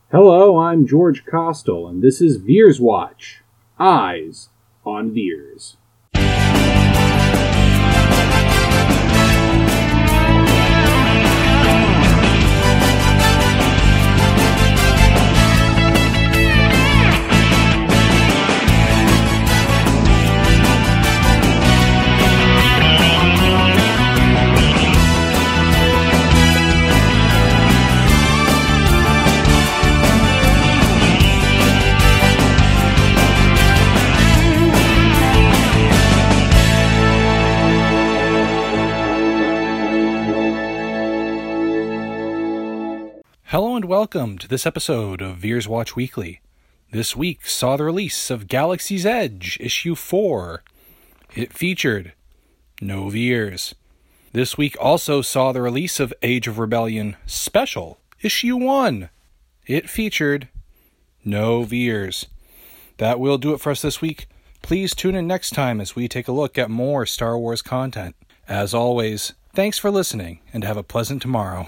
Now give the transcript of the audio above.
Hello, I'm George Costel, and this is Veers Watch. Eyes on Veers. Hello and welcome to this episode of Veers Watch Weekly. This week saw the release of Galaxy's Edge, Issue 4. It featured no Veers. This week also saw the release of Age of Rebellion Special, Issue 1. It featured no Veers. That will do it for us this week. Please tune in next time as we take a look at more Star Wars content. As always, thanks for listening and have a pleasant tomorrow.